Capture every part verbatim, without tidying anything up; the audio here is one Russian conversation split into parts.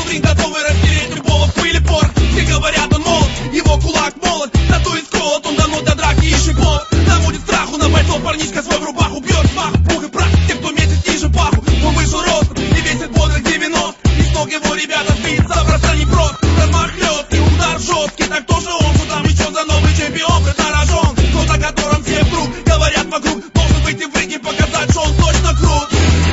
парень, готовый растереть любого в пыль и пор. Все говорят, он молод, его кулак молод, татуин сколот, он давно для драки ищет повод. Наводит страху на бойцов, парнишка свой в рубаху бьет смаху, пух и прах, те, кто месяц ниже паху. Он выше ростом и весит бодрых девяносто, и с ног его ребята сбиться просто не просто. Размах лёгкий, удар жесткий, так тоже он, что там еще за новый чемпион преднарожен. Тот, о котором все вдруг говорят вокруг, должен выйти в ринг и показать, что он точно крут.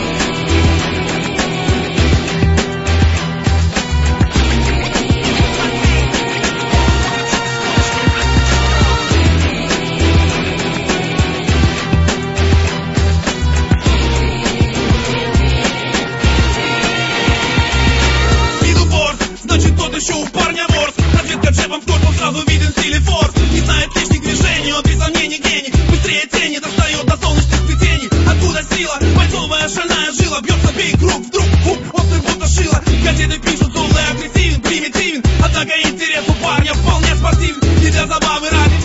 Значит, тот еще у парня ворс. Разведка джебом в корпус, сразу виден стиль и форс. Не знает лишних движений, он без сомнений гений. Быстрее тени, достает до солнечных сплетений. Откуда сила? Бойцовая шальная жила. Бьется бей круг, вдруг хук, острый будто шила. Газеты пишут, злой, агрессивен, примитивен. Однако интерес у парня вполне спортивен. И для забавы ради